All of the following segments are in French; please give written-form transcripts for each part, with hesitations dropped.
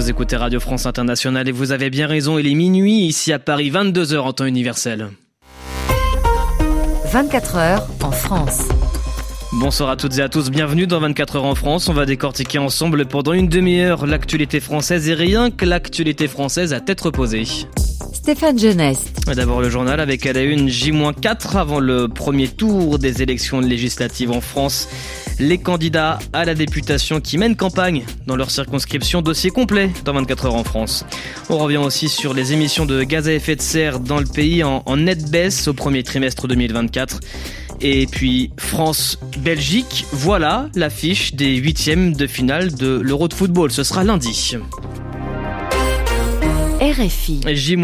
Vous écoutez Radio France Internationale et vous avez bien raison, il est minuit ici à Paris, 22h en temps universel. 24 heures en France. Bonsoir à toutes et à tous, bienvenue dans 24 heures en France. On va décortiquer ensemble pendant une demi-heure l'actualité française et rien que l'actualité française à tête reposée. Stéphane Genest. D'abord le journal avec à la une J-4 avant le premier tour des élections législatives en France. Les candidats à la députation qui mènent campagne dans leur circonscription, dossier complet dans 24 heures en France. On revient aussi sur les émissions de gaz à effet de serre dans le pays en nette baisse au premier trimestre 2024. Et puis France-Belgique, voilà l'affiche des huitièmes de finale de l'Euro de football. Ce sera lundi. RFI.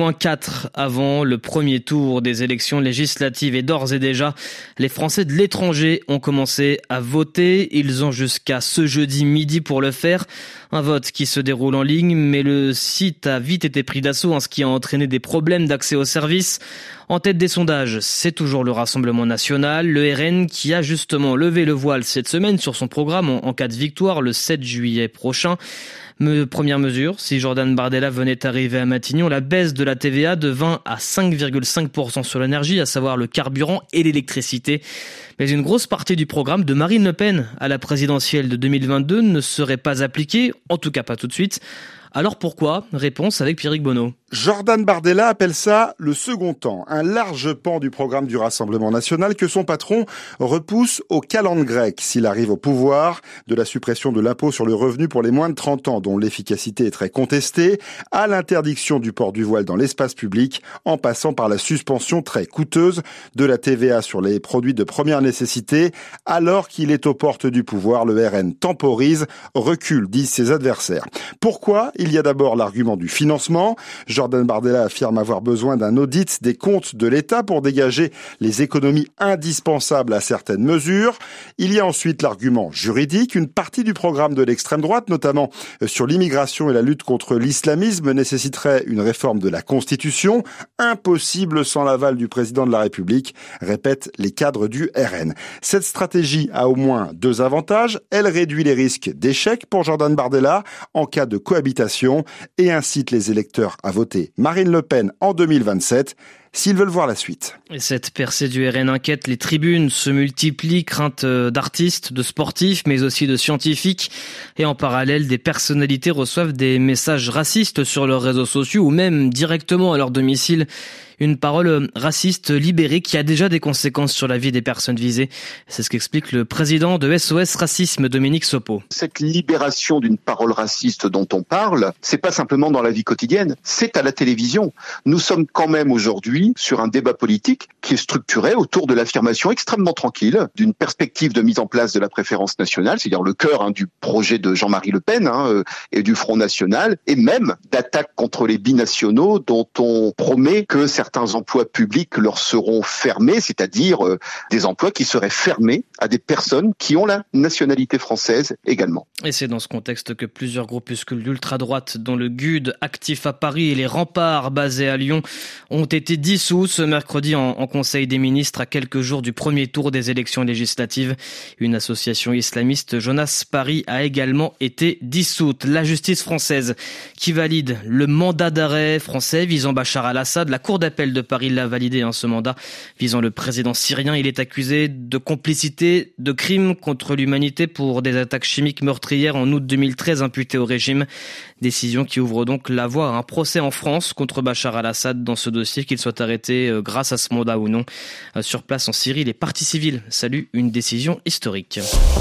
J-4 avant le premier tour des élections législatives et d'ores et déjà, les Français de l'étranger ont commencé à voter. Ils ont jusqu'à ce jeudi midi pour le faire. Un vote qui se déroule en ligne, mais le site a vite été pris d'assaut, ce qui a entraîné des problèmes d'accès aux services. En tête des sondages, c'est toujours le Rassemblement national, le RN, qui a justement levé le voile cette semaine sur son programme en cas de victoire le 7 juillet prochain. Première mesure, si Jordan Bardella venait arriver à Matignon, la baisse de la TVA de 20 à 5,5% sur l'énergie, à savoir le carburant et l'électricité. Mais une grosse partie du programme de Marine Le Pen à la présidentielle de 2022 ne serait pas appliquée, en tout cas pas tout de suite. Alors pourquoi ? Réponse avec Pierrick Bonneau. Jordan Bardella appelle ça le second temps, un large pan du programme du Rassemblement national que son patron repousse au calende grec s'il arrive au pouvoir, de la suppression de l'impôt sur le revenu pour les moins de 30 ans dont l'efficacité est très contestée, à l'interdiction du port du voile dans l'espace public, en passant par la suspension très coûteuse de la TVA sur les produits de première nécessité. Alors qu'il est aux portes du pouvoir, le RN temporise, recule, disent ses adversaires. Pourquoi ? Il y a d'abord l'argument du financement. Jordan Bardella affirme avoir besoin d'un audit des comptes de l'État pour dégager les économies indispensables à certaines mesures. Il y a ensuite l'argument juridique. Une partie du programme de l'extrême droite, notamment sur l'immigration et la lutte contre l'islamisme, nécessiterait une réforme de la Constitution. Impossible sans l'aval du président de la République, répètent les cadres du RN. Cette stratégie a au moins deux avantages. Elle réduit les risques d'échec pour Jordan Bardella en cas de cohabitation et incite les électeurs à voter Marine Le Pen en 2027 s'ils veulent voir la suite. Et cette percée du RN inquiète, les tribunes se multiplient, crainte d'artistes, de sportifs, mais aussi de scientifiques. Et en parallèle, des personnalités reçoivent des messages racistes sur leurs réseaux sociaux ou même directement à leur domicile. Une parole raciste libérée qui a déjà des conséquences sur la vie des personnes visées. C'est ce qu'explique le président de SOS Racisme, Dominique Sopo. Cette libération d'une parole raciste dont on parle, c'est pas simplement dans la vie quotidienne, c'est à la télévision. Nous sommes quand même aujourd'hui sur un débat politique qui est structuré autour de l'affirmation extrêmement tranquille d'une perspective de mise en place de la préférence nationale, c'est-à-dire le cœur du projet de Jean-Marie Le Pen et du Front National, et même d'attaques contre les binationaux dont on promet que certains emplois publics leur seront fermés, c'est-à-dire des emplois qui seraient fermés à des personnes qui ont la nationalité française également. Et c'est dans ce contexte que plusieurs groupuscules d'ultra-droite, dont le GUD actif à Paris et les Remparts basés à Lyon, ont été dissous ce mercredi en Conseil des ministres à quelques jours du premier tour des élections législatives. Une association islamiste, Jonas Paris, a également été dissoute. La justice française qui valide le mandat d'arrêt français visant Bachar al-Assad, la Cour d'appel de Paris l'a validé, ce mandat visant le président syrien. Il est accusé de complicité de crimes contre l'humanité pour des attaques chimiques meurtrières en août 2013 imputées au régime. Décision qui ouvre donc la voie à un procès en France contre Bachar al-Assad dans ce dossier, qu'il soit arrêté grâce à ce mandat ou non. Sur place en Syrie, les partis civils saluent une décision historique.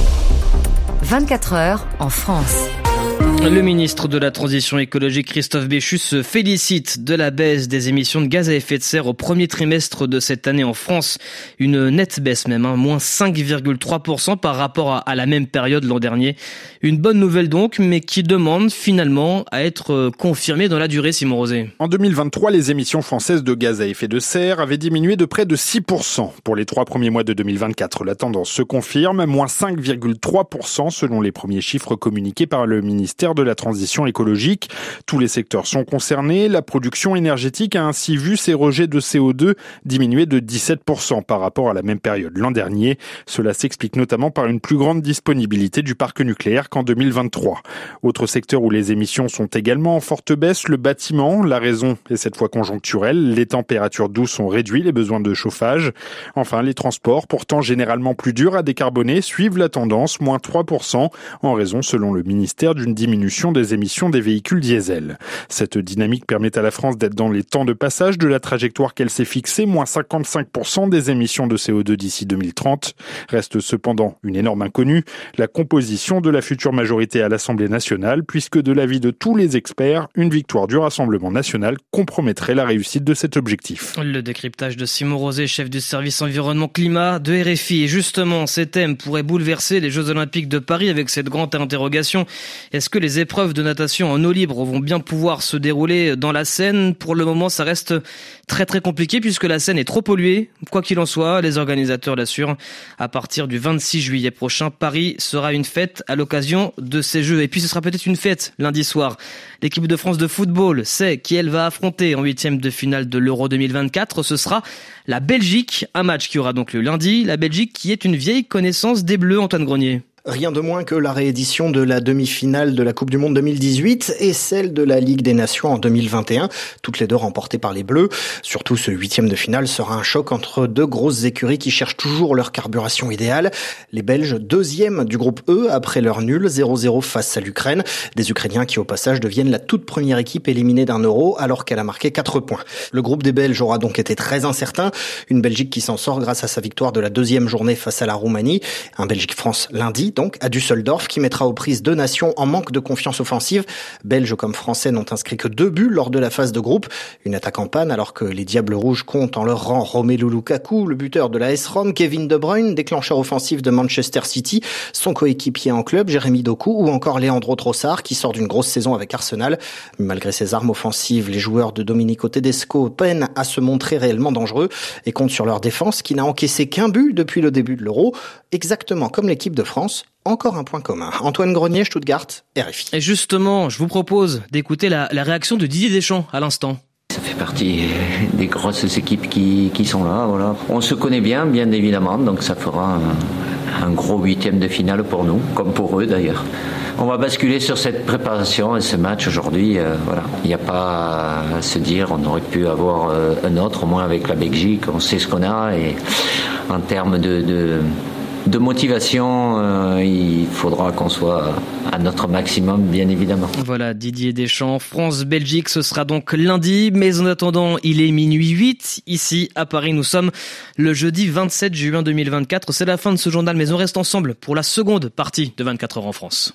24 heures en France. Le ministre de la Transition écologique Christophe Béchu se félicite de la baisse des émissions de gaz à effet de serre au premier trimestre de cette année en France. Une nette baisse même, moins 5,3% par rapport à la même période l'an dernier. Une bonne nouvelle donc, mais qui demande finalement à être confirmée dans la durée, Simon Rosé. En 2023, les émissions françaises de gaz à effet de serre avaient diminué de près de 6%. Pour les 3 premiers mois de 2024, la tendance se confirme, moins 5,3% selon les premiers chiffres communiqués par le ministère nécessaire de la transition écologique. Tous les secteurs sont concernés. La production énergétique a ainsi vu ses rejets de CO2 diminuer de 17% par rapport à la même période l'an dernier. Cela s'explique notamment par une plus grande disponibilité du parc nucléaire qu'en 2023. Autre secteur où les émissions sont également en forte baisse, le bâtiment. La raison est cette fois conjoncturelle. Les températures douces ont réduit les besoins de chauffage. Enfin, les transports, pourtant généralement plus durs à décarboner, suivent la tendance, moins 3%, en raison, selon le ministère, d'une diminution des émissions des véhicules diesel. Cette dynamique permet à la France d'être dans les temps de passage de la trajectoire qu'elle s'est fixée, moins 55% des émissions de CO2 d'ici 2030. Reste cependant une énorme inconnue, la composition de la future majorité à l'Assemblée nationale, puisque de l'avis de tous les experts, une victoire du Rassemblement national compromettrait la réussite de cet objectif. Le décryptage de Simon Rosé, chef du service environnement-climat de RFI. Et justement, ces thèmes pourraient bouleverser les Jeux Olympiques de Paris avec cette grande interrogation. Est-ce que les épreuves de natation en eau libre vont bien pouvoir se dérouler dans la Seine? Pour le moment, ça reste très très compliqué puisque la Seine est trop polluée. Quoi qu'il en soit, les organisateurs l'assurent. À partir du 26 juillet prochain, Paris sera une fête à l'occasion de ces Jeux. Et puis ce sera peut-être une fête lundi soir. L'équipe de France de football sait qui elle va affronter en 8e de finale de l'Euro 2024. Ce sera la Belgique. Un match qui aura donc lieu lundi. La Belgique qui est une vieille connaissance des Bleus, Antoine Grenier. Rien de moins que la réédition de la demi-finale de la Coupe du Monde 2018 et celle de la Ligue des Nations en 2021, toutes les deux remportées par les Bleus. Surtout, ce 8e de finale sera un choc entre deux grosses écuries qui cherchent toujours leur carburation idéale. Les Belges, 2e du groupe E après leur nul, 0-0 face à l'Ukraine. Des Ukrainiens qui, au passage, deviennent la toute première équipe éliminée d'un Euro alors qu'elle a marqué 4 points. Le groupe des Belges aura donc été très incertain. Une Belgique qui s'en sort grâce à sa victoire de la 2e journée face à la Roumanie. Un Belgique-France lundi, donc à Düsseldorf, qui mettra aux prises deux nations en manque de confiance offensive. Belges comme Français n'ont inscrit que 2 buts lors de la phase de groupe. Une attaque en panne alors que les Diables Rouges comptent en leur rang Romelu Lukaku, le buteur de la AS Rome, Kevin De Bruyne, déclencheur offensif de Manchester City, son coéquipier en club, Jérémy Doku, ou encore Leandro Trossard, qui sort d'une grosse saison avec Arsenal. Malgré ses armes offensives, les joueurs de Domenico Tedesco peinent à se montrer réellement dangereux et comptent sur leur défense qui n'a encaissé qu'un but depuis le début de l'Euro, exactement comme l'équipe de France. Encore un point commun. Antoine Grenier, Stuttgart, RFI. Et justement, je vous propose d'écouter la réaction de Didier Deschamps à l'instant. Ça fait partie des grosses équipes qui sont là. Voilà. On se connaît bien évidemment, donc ça fera un gros 8e de finale pour nous, comme pour eux d'ailleurs. On va basculer sur cette préparation et ce match aujourd'hui. Voilà. Il n'y a pas à se dire on aurait pu avoir un autre, au moins avec la Belgique. On sait ce qu'on a et en termes de motivation, il faudra qu'on soit à notre maximum, bien évidemment. Voilà, Didier Deschamps. France-Belgique, ce sera donc lundi. Mais en attendant, il est minuit 8. Ici, à Paris, nous sommes le jeudi 27 juin 2024. C'est la fin de ce journal, mais on reste ensemble pour la seconde partie de 24 heures en France.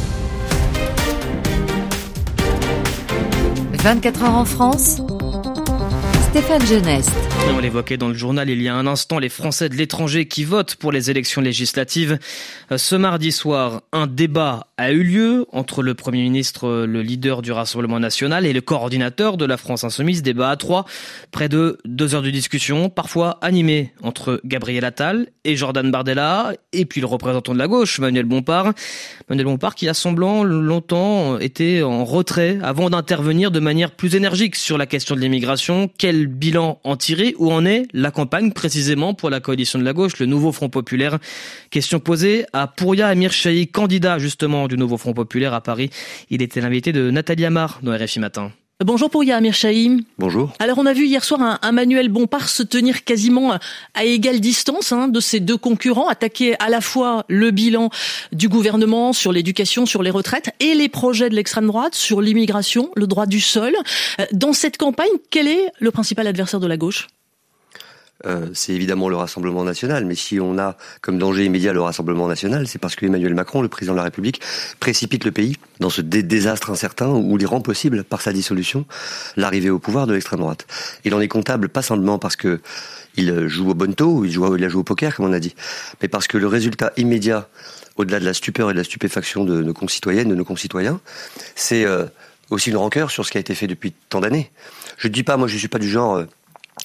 24 heures en France, Stéphane Genest. On l'évoquait dans le journal il y a un instant, les Français de l'étranger qui votent pour les élections législatives. Ce mardi soir, un débat a eu lieu entre le Premier ministre, le leader du Rassemblement national, et le coordinateur de la France insoumise. Débat à 3, près de 2 heures de discussion, parfois animée entre Gabriel Attal et Jordan Bardella, et puis le représentant de la gauche, Manuel Bompard. Manuel Bompard qui a semblant longtemps été en retrait avant d'intervenir de manière plus énergique sur la question de l'immigration. Quel bilan en tirer? Où en est la campagne précisément pour la coalition de la gauche, le nouveau Front Populaire? Question posée à Pouria Amirchahi, candidat justement du nouveau Front Populaire à Paris. Il était l'invité de Nathalie Amar dans RFI Matin. Bonjour Pouria Amirchahi. Bonjour. Alors on a vu hier soir un Manuel Bompard se tenir quasiment à égale distance de ses deux concurrents, attaquer à la fois le bilan du gouvernement sur l'éducation, sur les retraites et les projets de l'extrême droite sur l'immigration, le droit du sol. Dans cette campagne, quel est le principal adversaire de la gauche ? C'est évidemment le Rassemblement national, mais si on a comme danger immédiat le Rassemblement national, c'est parce que Emmanuel Macron, le président de la République, précipite le pays dans ce désastre incertain où il rend possible, par sa dissolution, l'arrivée au pouvoir de l'extrême droite. Il en est comptable pas simplement parce que il joue au bonneto, il a joué au poker, comme on a dit, mais parce que le résultat immédiat, au-delà de la stupeur et de la stupéfaction de nos concitoyennes, de nos concitoyens, c'est aussi une rancœur sur ce qui a été fait depuis tant d'années. Je ne dis pas, moi je suis pas du genre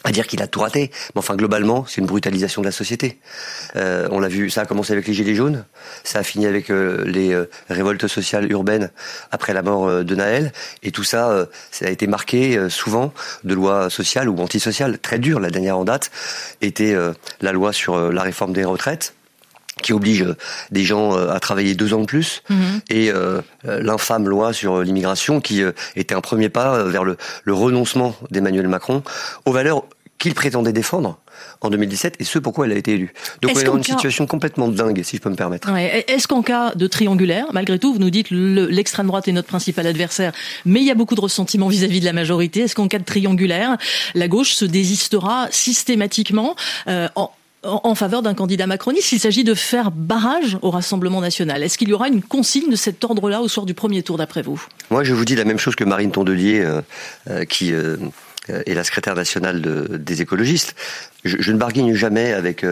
à dire qu'il a tout raté. Mais enfin, globalement, c'est une brutalisation de la société. On l'a vu, ça a commencé avec les Gilets jaunes, ça a fini avec les révoltes sociales urbaines après la mort de Naël, et tout ça, ça a été marqué souvent de lois sociales ou antisociales très dures. La dernière en date était la loi sur la réforme des retraites, qui oblige des gens à travailler 2 ans de plus, et l'infâme loi sur l'immigration qui était un premier pas vers le renoncement d'Emmanuel Macron aux valeurs qu'il prétendait défendre en 2017, et ce pourquoi elle a été élue. Donc on est dans une situation complètement dingue, si je peux me permettre. Ouais. Est-ce qu'en cas de triangulaire, malgré tout, vous nous dites l'extrême droite est notre principal adversaire, mais il y a beaucoup de ressentiment vis-à-vis de la majorité, est-ce qu'en cas de triangulaire, la gauche se désistera systématiquement en faveur d'un candidat macroniste? Il s'agit de faire barrage au Rassemblement national. Est-ce qu'il y aura une consigne de cet ordre-là au soir du premier tour, d'après vous? Moi, je vous dis la même chose que Marine Tondelier, qui est la secrétaire nationale des écologistes. Je ne barguigne jamais avec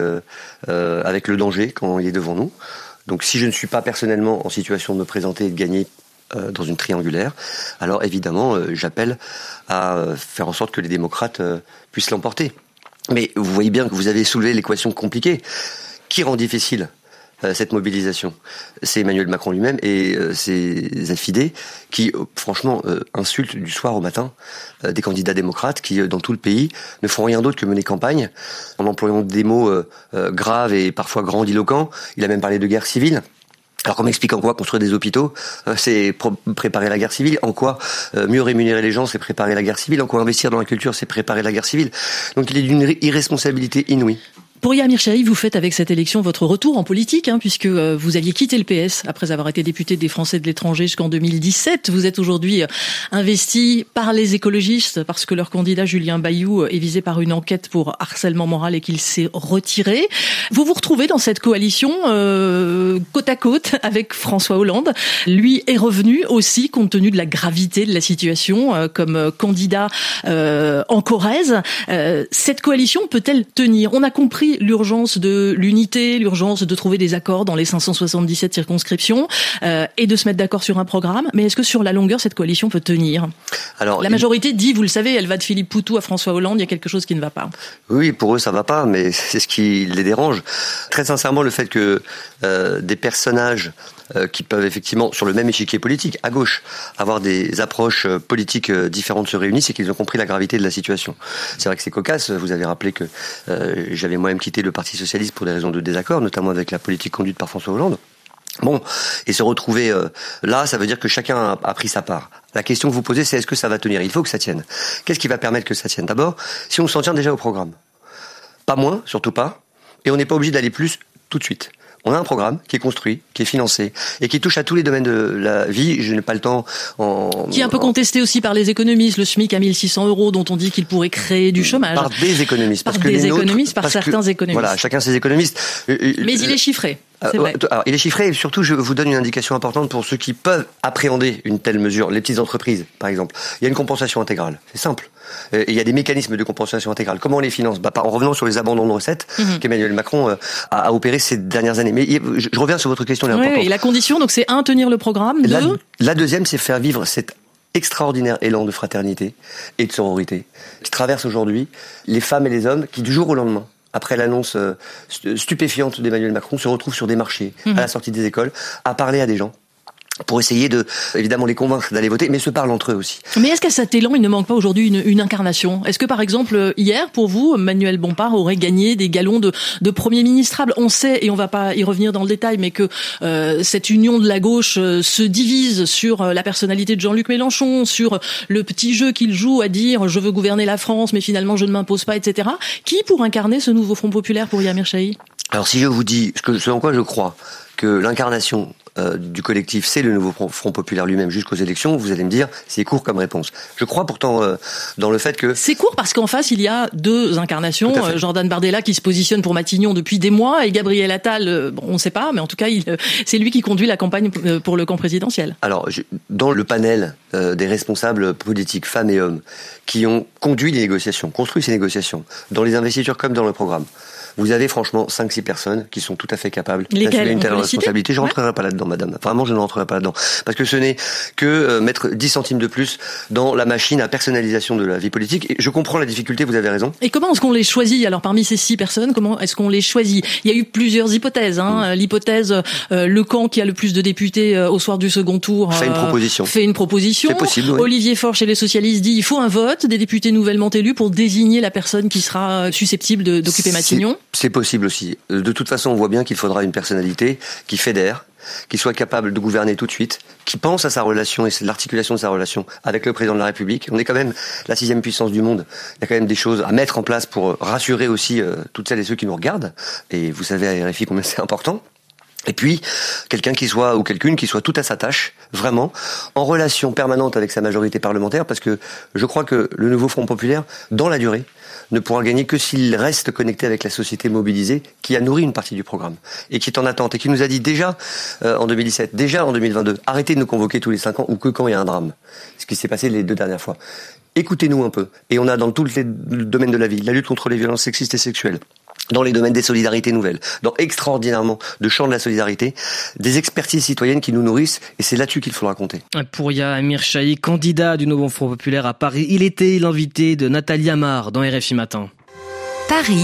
le danger quand il est devant nous. Donc si je ne suis pas personnellement en situation de me présenter et de gagner dans une triangulaire, alors évidemment, j'appelle à faire en sorte que les démocrates puissent l'emporter. Mais vous voyez bien que vous avez soulevé l'équation compliquée. Qui rend difficile cette mobilisation? C'est Emmanuel Macron lui-même et ses affidés qui, franchement, insultent du soir au matin des candidats démocrates qui, dans tout le pays, ne font rien d'autre que mener campagne en employant des mots graves et parfois grandiloquents. Il a même parlé de guerre civile. Alors qu'on m'explique en quoi construire des hôpitaux, c'est préparer la guerre civile. En quoi mieux rémunérer les gens, c'est préparer la guerre civile. En quoi investir dans la culture, c'est préparer la guerre civile. Donc il est d'une irresponsabilité inouïe. Pour Yamir Chahi, vous faites avec cette élection votre retour en politique, puisque vous aviez quitté le PS après avoir été député des Français de l'étranger jusqu'en 2017. Vous êtes aujourd'hui investi par les écologistes parce que leur candidat Julien Bayou est visé par une enquête pour harcèlement moral et qu'il s'est retiré. Vous vous retrouvez dans cette coalition côte à côte avec François Hollande. Lui est revenu aussi compte tenu de la gravité de la situation comme candidat en Corrèze. Cette coalition peut-elle tenir? On a compris l'urgence de l'unité, l'urgence de trouver des accords dans les 577 circonscriptions et de se mettre d'accord sur un programme. Mais est-ce que sur la longueur, cette coalition peut tenir? Alors, la majorité dit, vous le savez, elle va de Philippe Poutou à François Hollande, il y a quelque chose qui ne va pas. Oui, pour eux, ça va pas, mais c'est ce qui les dérange. Très sincèrement, le fait que des personnages qui peuvent effectivement, sur le même échiquier politique, à gauche, avoir des approches politiques différentes se réunissent, et qu'ils ont compris la gravité de la situation. C'est vrai que c'est cocasse. Vous avez rappelé que j'avais moi-même quitté le Parti socialiste pour des raisons de désaccord, notamment avec la politique conduite par François Hollande. Bon, et se retrouver là, ça veut dire que chacun a pris sa part. La question que vous posez, c'est est-ce que ça va tenir? Il faut que ça tienne. Qu'est-ce qui va permettre que ça tienne? D'abord, si on s'en tient déjà au programme. Pas moins, surtout pas, et on n'est pas obligé d'aller plus tout de suite. On a un programme qui est construit, qui est financé et qui touche à tous les domaines de la vie. Je n'ai pas le temps qui est un peu contesté aussi par les économistes, le SMIC à 1 600 € dont on dit qu'il pourrait créer du chômage. Par des économistes. Par certains économistes. Voilà, chacun ses économistes. Mais il est chiffré. C'est vrai. Alors, il est chiffré et surtout, je vous donne une indication importante pour ceux qui peuvent appréhender une telle mesure. Les petites entreprises, par exemple. Il y a une compensation intégrale. C'est simple. Il y a des mécanismes de compensation intégrale. Comment on les finance? En revenant sur les abandons de recettes qu'Emmanuel Macron a opéré ces dernières années. Mais je reviens sur votre question. Oui, et la condition, donc c'est tenir le programme. La deuxième, c'est faire vivre cet extraordinaire élan de fraternité et de sororité qui traverse aujourd'hui les femmes et les hommes qui, du jour au lendemain, après l'annonce stupéfiante d'Emmanuel Macron, se retrouvent sur des marchés, à la sortie des écoles, à parler à des gens, pour essayer de, évidemment, les convaincre d'aller voter, mais se parlent entre eux aussi. Mais est-ce qu'à cet élan, il ne manque pas aujourd'hui une incarnation? Est-ce que, par exemple, hier, pour vous, Manuel Bompard aurait gagné des galons de Premier ministrable? On sait, et on va pas y revenir dans le détail, mais que cette union de la gauche se divise sur la personnalité de Jean-Luc Mélenchon, sur le petit jeu qu'il joue à dire « je veux gouverner la France, mais finalement je ne m'impose pas », etc. Qui pour incarner ce nouveau Front populaire pour Yamir Chahi? Alors si je vous dis, selon quoi je crois, que l'incarnation du collectif, c'est le nouveau Front populaire lui-même jusqu'aux élections, vous allez me dire, c'est court comme réponse. Je crois pourtant dans le fait que... C'est court parce qu'en face, il y a deux incarnations. Jordan Bardella qui se positionne pour Matignon depuis des mois et Gabriel Attal, on ne sait pas, mais en tout cas, c'est lui qui conduit la campagne pour le camp présidentiel. Alors, dans le panel des responsables politiques, femmes et hommes, qui ont conduit les négociations, construit ces négociations, dans les investitures comme dans le programme, vous avez franchement 5-6 personnes qui sont tout à fait capables d'assumer une telle responsabilité. Je ne rentrerai pas là-dedans. madame. Vraiment, je ne rentrerai pas là-dedans. Parce que ce n'est que mettre 10 centimes de plus dans la machine à personnalisation de la vie politique. Et je comprends la difficulté, vous avez raison. Et comment est-ce qu'on les choisit? Alors, parmi ces 6 personnes, comment est-ce qu'on les choisit? Il y a eu plusieurs hypothèses. L'hypothèse, le camp qui a le plus de députés au soir du second tour fait une proposition. C'est possible, oui. Olivier Faure, chez les socialistes, dit il faut un vote des députés nouvellement élus pour désigner la personne qui sera susceptible d'occuper Matignon. C'est possible aussi. De toute façon, on voit bien qu'il faudra une personnalité qui fédère, qui soit capable de gouverner tout de suite, qui pense à sa relation et c'est l'articulation de sa relation avec le président de la République. On est quand même la 6e puissance du monde. Il y a quand même des choses à mettre en place pour rassurer aussi toutes celles et ceux qui nous regardent. Et vous savez à RFI combien c'est important. Et puis, quelqu'un qui soit, ou quelqu'une qui soit tout à sa tâche, vraiment, en relation permanente avec sa majorité parlementaire, parce que je crois que le nouveau Front populaire, dans la durée, ne pourra gagner que s'il reste connecté avec la société mobilisée, qui a nourri une partie du programme, et qui est en attente, et qui nous a dit déjà, en 2017, déjà en 2022, arrêtez de nous convoquer tous les 5 ans, ou que quand il y a un drame. Ce qui s'est passé les 2 dernières fois. Écoutez-nous un peu. Et on a dans tous les domaines de la vie, la lutte contre les violences sexistes et sexuelles, dans les domaines des solidarités nouvelles, dans extraordinairement de champs de la solidarité, des expertises citoyennes qui nous nourrissent, et c'est là-dessus qu'il faudra compter. Pour Amir Chahi, candidat du nouveau Front populaire à Paris, il était l'invité de Nathalie Amar dans RFI Matin. Paris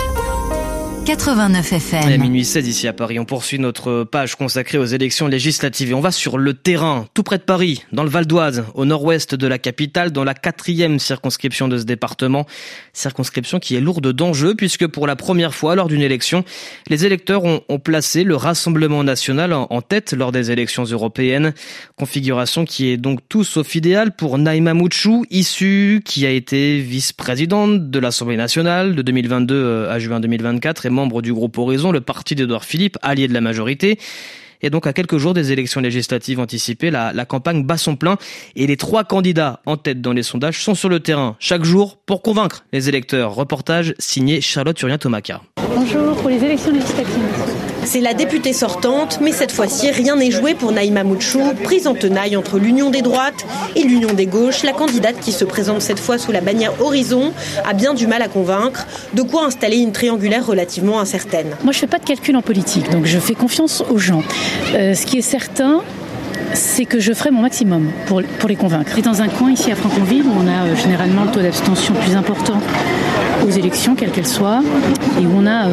89 FM. Et à minuit 16 ici à Paris, on poursuit notre page consacrée aux élections législatives et on va sur le terrain, tout près de Paris, dans le Val d'Oise, au nord-ouest de la capitale, dans la 4e circonscription de ce département. Circonscription qui est lourde d'enjeux puisque pour la première fois lors d'une élection, les électeurs ont placé le Rassemblement national en tête lors des élections européennes. Configuration qui est donc tout sauf idéale pour Naïma Moutchou, issue qui a été vice-présidente de l'Assemblée nationale de 2022 à juin 2024 et membre du groupe Horizon, le parti d'Édouard Philippe, allié de la majorité. Et donc, à quelques jours des élections législatives anticipées, la campagne bat son plein et les 3 candidats en tête dans les sondages sont sur le terrain chaque jour pour convaincre les électeurs. Reportage signé Charlotte Urien-Tomaka. Bonjour, pour les élections législatives. C'est la députée sortante, mais cette fois-ci, rien n'est joué pour Naïma Moutchou, prise en tenaille entre l'Union des droites et l'Union des gauches. La candidate qui se présente cette fois sous la bannière Horizon a bien du mal à convaincre, de quoi installer une triangulaire relativement incertaine. Moi, je ne fais pas de calcul en politique, donc je fais confiance aux gens. Ce qui est certain, c'est que je ferai mon maximum pour les convaincre. C'est dans un coin ici à Franconville où on a généralement le taux d'abstention plus important aux élections, quelles qu'elles soient, et où on a,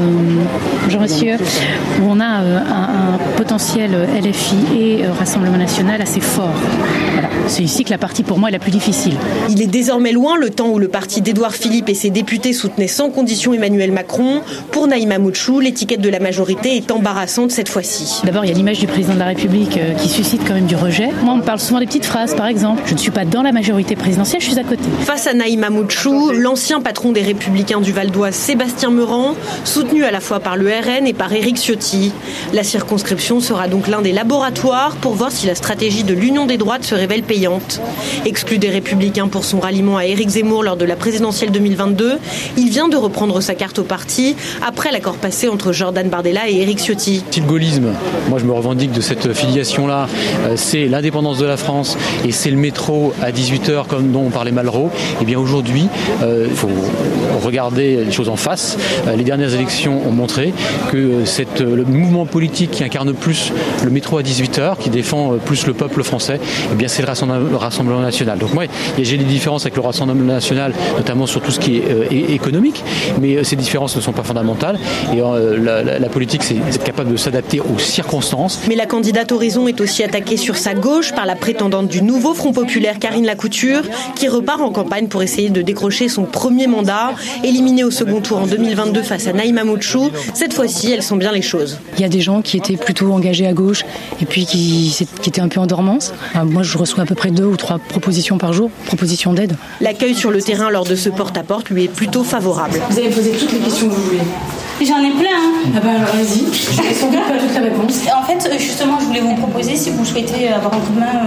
un potentiel LFI et Rassemblement national assez fort. Voilà. C'est ici que la partie pour moi est la plus difficile. Il est désormais loin le temps où le parti d'Édouard Philippe et ses députés soutenaient sans condition Emmanuel Macron. Pour Naïma Moutchou, l'étiquette de la majorité est embarrassante cette fois-ci. D'abord, il y a l'image du président de la République qui suscite quand même du rejet. Moi, on me parle souvent des petites phrases, par exemple. Je ne suis pas dans la majorité présidentielle, je suis à côté. Face à Naïma Moutchou, l'ancien patron des Républicains du Val d'Oise, Sébastien Meurant, soutenu à la fois par le RN et par Éric Ciotti. La circonscription sera donc l'un des laboratoires pour voir si la stratégie de l'Union des droites se révèle payante. Exclu des Républicains pour son ralliement à Éric Zemmour lors de la présidentielle 2022, il vient de reprendre sa carte au parti après l'accord passé entre Jordan Bardella et Éric Ciotti. Si le gaullisme, moi je me revendique de cette filiation-là, c'est l'indépendance de la France et c'est le métro à 18h comme dont on parlait Malraux, et bien aujourd'hui, il faut regarder les choses en face. Les dernières élections ont montré que le mouvement politique qui incarne plus le métro à 18h, qui défend plus le peuple français, eh bien c'est le Rassemblement national. Donc moi, j'ai des différences avec le Rassemblement national, notamment sur tout ce qui est économique, mais ces différences ne sont pas fondamentales. Et la politique, c'est être capable de s'adapter aux circonstances. Mais la candidate Horizon est aussi attaquée sur sa gauche par la prétendante du nouveau Front populaire, Karine Lacouture, qui repart en campagne pour essayer de décrocher son premier mandat. Éliminée au second tour en 2022 face à Naïma Moutchou, cette fois-ci, elle sent bien les choses. Il y a des gens qui étaient plutôt engagés à gauche et puis qui étaient un peu en dormance. Moi, je reçois à peu près 2 ou 3 propositions par jour, propositions d'aide. L'accueil sur le terrain lors de ce porte-à-porte lui est plutôt favorable. Vous avez posé toutes les questions que vous voulez. J'en ai plein. Ah bah alors vas-y, je vais sans doute pas toutes les réponses. En fait, justement, je voulais vous proposer, si vous souhaitez avoir un coup de main,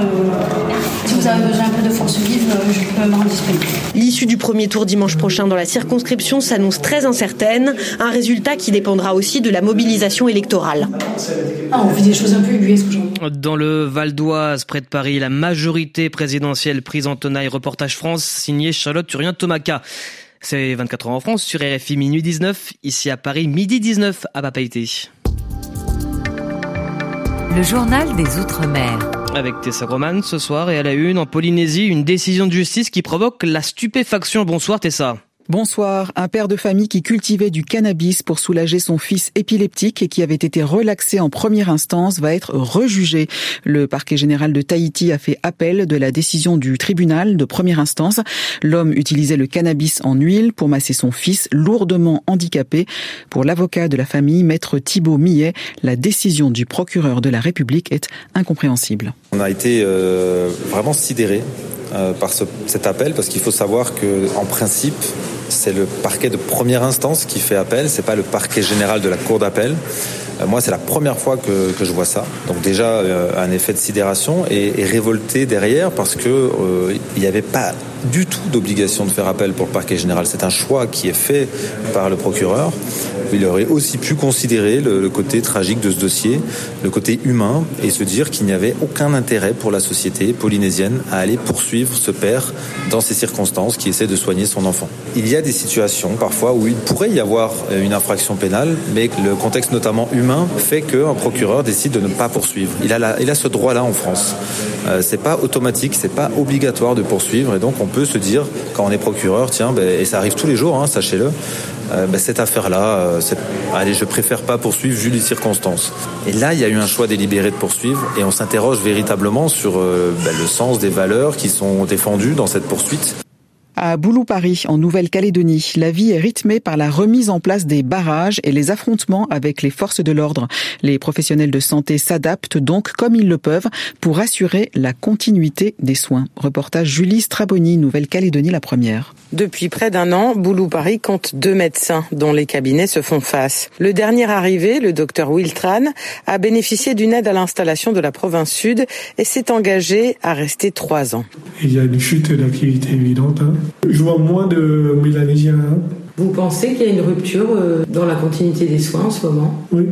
si vous avez besoin un peu de force vive, je peux me rendre disponible. L'issue du premier tour dimanche prochain dans la circonscription s'annonce très incertaine, un résultat qui dépendra aussi de la mobilisation électorale. On vit des choses un peu ubuesques aujourd'hui. Dans le Val d'Oise, près de Paris, la majorité présidentielle prise en tenaille. Reportage France signé Charlotte Urien-Tomaka. C'est 24 heures en France sur RFI minuit 19, ici à Paris midi 19 à Papeete. Le journal des Outre-mer. Avec Tessa Roman ce soir et à la une, en Polynésie, une décision de justice qui provoque la stupéfaction. Bonsoir Tessa. Bonsoir. Un père de famille qui cultivait du cannabis pour soulager son fils épileptique et qui avait été relaxé en première instance va être rejugé. Le parquet général de Tahiti a fait appel de la décision du tribunal de première instance. L'homme utilisait le cannabis en huile pour masser son fils lourdement handicapé. Pour l'avocat de la famille, maître Thibaut Millet, la décision du procureur de la République est incompréhensible. On a été vraiment sidérés par cet appel, parce qu'il faut savoir que, en principe, c'est le parquet de première instance qui fait appel, c'est pas le parquet général de la cour d'appel. Moi, c'est la première fois que je vois ça. Donc déjà, un effet de sidération et révolté derrière, parce que il n'y avait pas du tout d'obligation de faire appel pour le parquet général. C'est un choix qui est fait par le procureur. Il aurait aussi pu considérer le côté tragique de ce dossier, le côté humain, et se dire qu'il n'y avait aucun intérêt pour la société polynésienne à aller poursuivre ce père dans ces circonstances qui essaie de soigner son enfant. Il y a des situations parfois où il pourrait y avoir une infraction pénale, mais le contexte notamment humain fait qu'un procureur décide de ne pas poursuivre. Il a ce droit-là en France. C'est pas automatique, c'est pas obligatoire de poursuivre, et donc on peut se dire, quand on est procureur, et ça arrive tous les jours, sachez-le, cette affaire-là, allez, je préfère pas poursuivre vu les circonstances. Et là, il y a eu un choix délibéré de poursuivre, et on s'interroge véritablement sur le sens des valeurs qui sont défendues dans cette poursuite. À Boulou-Paris, en Nouvelle-Calédonie, la vie est rythmée par la remise en place des barrages et les affrontements avec les forces de l'ordre. Les professionnels de santé s'adaptent donc comme ils le peuvent pour assurer la continuité des soins. Reportage Julie Straboni, Nouvelle-Calédonie, la première. Depuis près d'un an, Boulou-Paris compte 2 médecins dont les cabinets se font face. Le dernier arrivé, le docteur Wiltran, a bénéficié d'une aide à l'installation de la province sud et s'est engagé à rester 3 ans. Il y a une chute d'activité évidente. Je vois moins de Mélanésiens. Vous pensez qu'il y a une rupture dans la continuité des soins en ce moment ? Oui,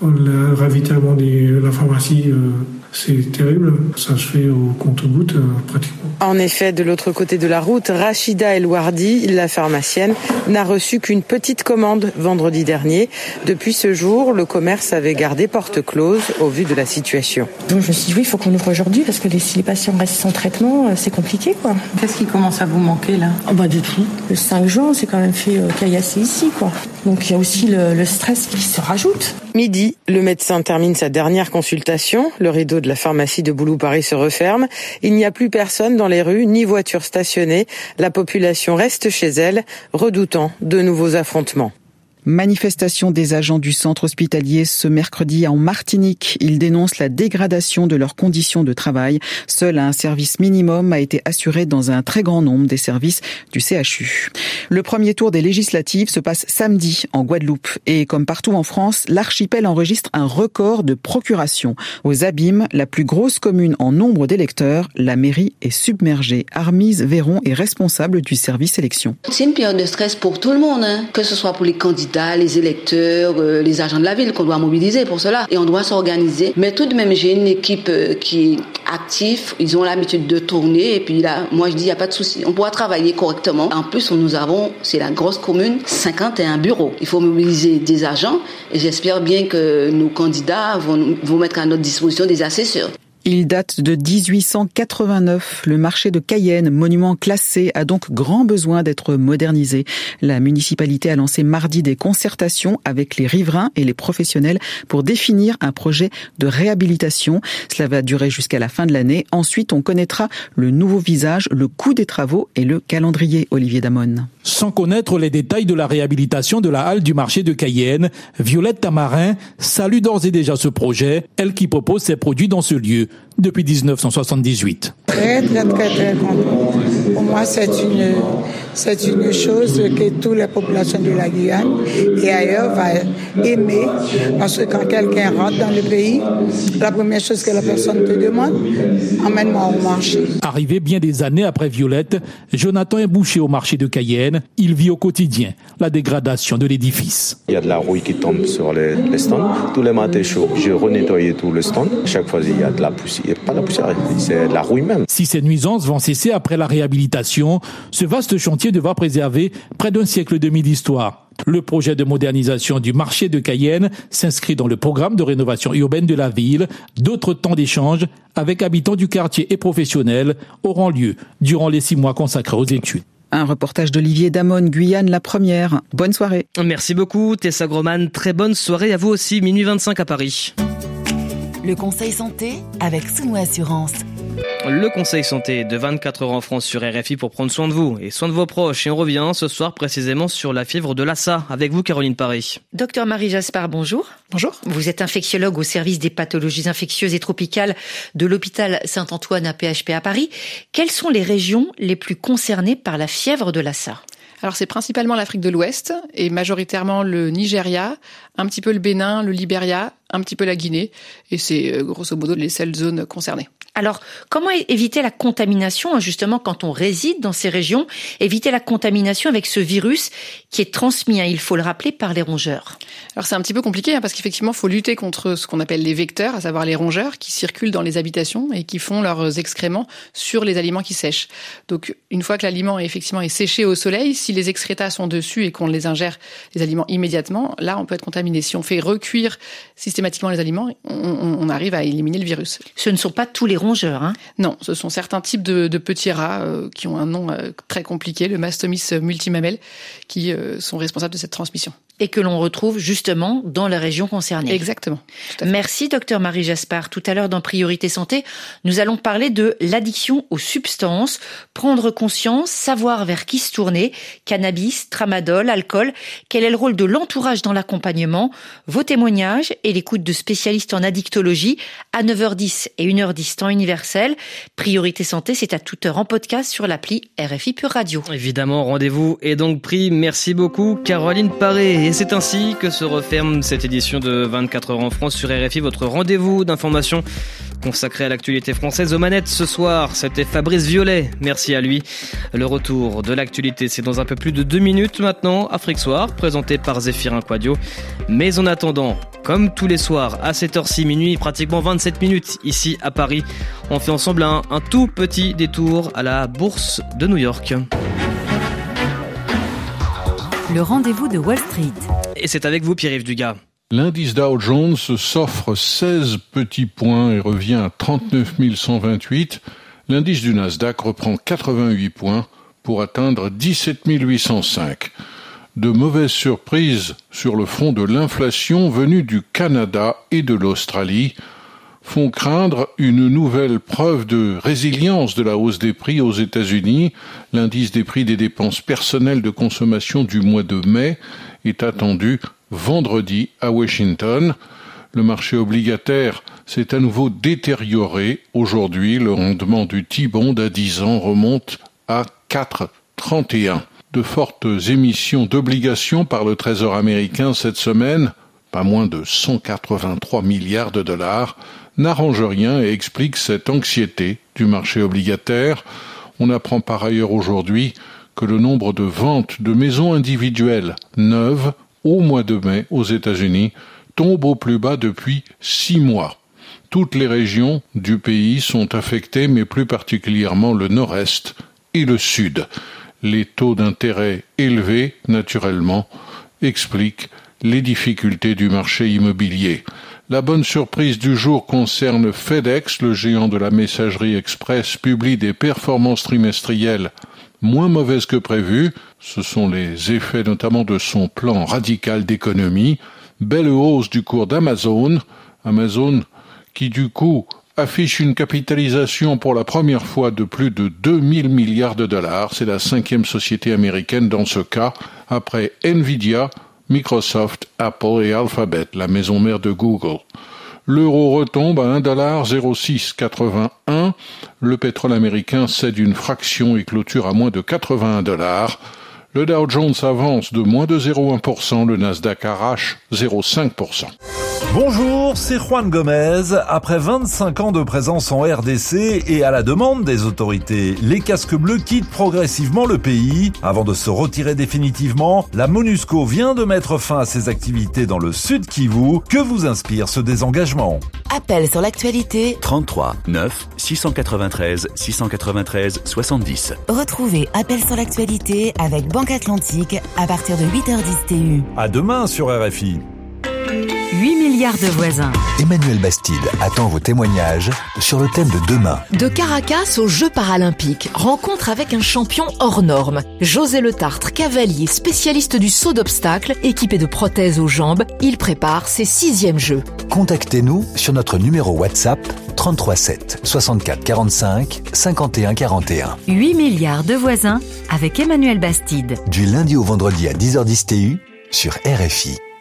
le ravitaillement de la pharmacie, c'est terrible. Ça se fait au compte-gouttes pratiquement. En effet, de l'autre côté de la route, Rachida El-Wardi, la pharmacienne, n'a reçu qu'une petite commande vendredi dernier. Depuis ce jour, le commerce avait gardé porte close au vu de la situation. Donc je me suis dit, oui, il faut qu'on ouvre aujourd'hui parce que si les patients restent sans traitement, c'est compliqué, quoi. Qu'est-ce qui commence à vous manquer là ? De tout. Le 5 juin, on s'est quand même fait caillasser ici, quoi. Donc il y a aussi le stress qui se rajoute. Midi, le médecin termine sa dernière consultation. Le rideau de la pharmacie de Boulou-Paris se referme. Il n'y a plus personne dans les rues, ni voiture stationnée. La population reste chez elle, redoutant de nouveaux affrontements. Manifestation des agents du centre hospitalier ce mercredi en Martinique. Ils dénoncent la dégradation de leurs conditions de travail. Seul un service minimum a été assuré dans un très grand nombre des services du CHU. Le premier tour des législatives se passe samedi en Guadeloupe. Et comme partout en France, l'archipel enregistre un record de procuration. Aux Abîmes, la plus grosse commune en nombre d'électeurs, la mairie est submergée. Armise Véron est responsable du service élection. C'est une période de stress pour tout le monde, que ce soit pour les candidats, les électeurs, les agents de la ville qu'on doit mobiliser pour cela. Et on doit s'organiser. Mais tout de même, j'ai une équipe qui est active. Ils ont l'habitude de tourner. Et puis là, moi, je dis, il n'y a pas de souci. On pourra travailler correctement. En plus, nous avons, c'est la grosse commune, 51 bureaux. Il faut mobiliser des agents. Et j'espère bien que nos candidats vont mettre à notre disposition des assesseurs. Il date de 1889. Le marché de Cayenne, monument classé, a donc grand besoin d'être modernisé. La municipalité a lancé mardi des concertations avec les riverains et les professionnels pour définir un projet de réhabilitation. Cela va durer jusqu'à la fin de l'année. Ensuite, on connaîtra le nouveau visage, le coût des travaux et le calendrier. Olivier Damon. Sans connaître les détails de la réhabilitation de la halle du marché de Cayenne, Violette Tamarin salue d'ores et déjà ce projet, elle qui propose ses produits dans ce lieu depuis 1978. Très content. Pour moi, c'est une chose que toute la population de la Guyane et ailleurs va aimer, parce que quand quelqu'un rentre dans le pays, la première chose que la personne te demande, emmène-moi au marché. Arrivé bien des années après Violette, Jonathan est boucher au marché de Cayenne. Il vit au quotidien la dégradation de l'édifice. Il y a de la rouille qui tombe sur les stands. Tous les matins chauds, je renettoie tout le stand. Chaque fois, il y a de la poussière. Pas de la poussière, c'est de la rouille même. Si ces nuisances vont cesser après la réhabilitation, ce vaste chantier devra préserver près d'un siècle et demi d'histoire. Le projet de modernisation du marché de Cayenne s'inscrit dans le programme de rénovation urbaine de la ville. D'autres temps d'échange avec habitants du quartier et professionnels auront lieu durant les 6 mois consacrés aux études. Un reportage d'Olivier Damon, Guyane, la première. Bonne soirée. Merci beaucoup, Tessa Groman. Très bonne soirée à vous aussi, minuit 25 à Paris. Le conseil santé avec Sounou Assurance. Le conseil santé de 24 heures en France sur RFI pour prendre soin de vous et soin de vos proches. Et on revient ce soir précisément sur la fièvre de Lassa. Avec vous, Caroline Paré. Docteur Marie Jaspard, bonjour. Bonjour. Vous êtes infectiologue au service des pathologies infectieuses et tropicales de l'hôpital Saint-Antoine à PHP à Paris. Quelles sont les régions les plus concernées par la fièvre de Lassa ? Alors c'est principalement l'Afrique de l'Ouest et majoritairement le Nigeria, un petit peu le Bénin, le Libéria, un petit peu la Guinée et c'est grosso modo les seules zones concernées. Alors, comment éviter la contamination, justement, quand on réside dans ces régions, éviter la contamination avec ce virus qui est transmis, il faut le rappeler, par les rongeurs? Alors c'est un petit peu compliqué parce qu'effectivement, il faut lutter contre ce qu'on appelle les vecteurs, à savoir les rongeurs qui circulent dans les habitations et qui font leurs excréments sur les aliments qui sèchent. Donc, une fois que l'aliment effectivement est séché au soleil, si les excrétas sont dessus et qu'on les ingère, les aliments immédiatement, là, on peut être contaminé. Si on fait recuire systématiquement les aliments, on arrive à éliminer le virus. Ce ne sont pas tous les rongeurs, hein? Non, ce sont certains types de petits rats qui ont un nom très compliqué, le Mastomys multimamelle, qui sont responsables de cette transmission. Et que l'on retrouve justement dans la région concernée. Exactement. Merci docteur Marie Jaspard. Tout à l'heure dans Priorité Santé, nous allons parler de l'addiction aux substances, prendre conscience, savoir vers qui se tourner, cannabis, tramadol, alcool. Quel est le rôle de l'entourage dans l'accompagnement? Vos témoignages et l'écoute de spécialistes en addictologie à 9h10 et 1h10 temps universel. Priorité Santé, c'est à toute heure en podcast sur l'appli RFI Pure Radio. Évidemment, rendez-vous est donc pris. Merci beaucoup Caroline Paré. Et c'est ainsi que se referme cette édition de 24 heures en France sur RFI, votre rendez-vous d'information consacré à l'actualité française. Aux manettes ce soir, c'était Fabrice Violet. Merci à lui. Le retour de l'actualité, c'est dans un peu plus de 2 minutes maintenant. Afrique Soir, présenté par Zéphirin Quadio. Mais en attendant, comme tous les soirs, à 7h06 minuit, pratiquement 27 minutes ici à Paris, on fait ensemble un tout petit détour à la bourse de New York. Le rendez-vous de Wall Street. Et c'est avec vous, Pierre-Yves Dugas. L'indice Dow Jones s'offre 16 petits points et revient à 39 128. L'indice du Nasdaq reprend 88 points pour atteindre 17 805. De mauvaises surprises sur le front de l'inflation venue du Canada et de l'Australie font craindre une nouvelle preuve de résilience de la hausse des prix aux États-Unis. L'indice des prix des dépenses personnelles de consommation du mois de mai est attendu vendredi à Washington. Le marché obligataire s'est à nouveau détérioré. Aujourd'hui, le rendement du T-bond à 10 ans remonte à 4,31. De fortes émissions d'obligations par le Trésor américain cette semaine, pas moins de 183 milliards de dollars, n'arrange rien et explique cette anxiété du marché obligataire. On apprend par ailleurs aujourd'hui que le nombre de ventes de maisons individuelles neuves au mois de mai aux États-Unis tombe au plus bas depuis 6 mois. Toutes les régions du pays sont affectées, mais plus particulièrement le nord-est et le sud. Les taux d'intérêt élevés, naturellement, expliquent les difficultés du marché immobilier. La bonne surprise du jour concerne FedEx, le géant de la messagerie express, publie des performances trimestrielles moins mauvaises que prévues. Ce sont les effets notamment de son plan radical d'économie. Belle hausse du cours d'Amazon. Amazon qui du coup affiche une capitalisation pour la première fois de plus de 2000 milliards de dollars. C'est la 5e société américaine dans ce cas, après Nvidia, Microsoft, Apple et Alphabet, la maison mère de Google. L'euro retombe à 1,0681. Le pétrole américain cède une fraction et clôture à moins de $81. Le Dow Jones avance de moins de 0,1%. Le Nasdaq arrache 0,5%. Bonjour, c'est Juan Gomez. Après 25 ans de présence en RDC et à la demande des autorités, les casques bleus quittent progressivement le pays. Avant de se retirer définitivement, la MONUSCO vient de mettre fin à ses activités dans le Sud Kivu. Que vous inspire ce désengagement ? Appel sur l'actualité 33 9 693 693 70. Retrouvez Appel sur l'actualité avec Banque Atlantique à partir de 8h10 TU. À demain sur RFI. 8 milliards de voisins. Emmanuel Bastide attend vos témoignages sur le thème de demain. De Caracas aux Jeux paralympiques, rencontre avec un champion hors norme. José Le Tartre, cavalier, spécialiste du saut d'obstacles, équipé de prothèses aux jambes, il prépare ses 6e Jeux. Contactez-nous sur notre numéro WhatsApp 33 7 64 45 51 41. 8 milliards de voisins avec Emmanuel Bastide. Du lundi au vendredi à 10h10 TU sur RFI.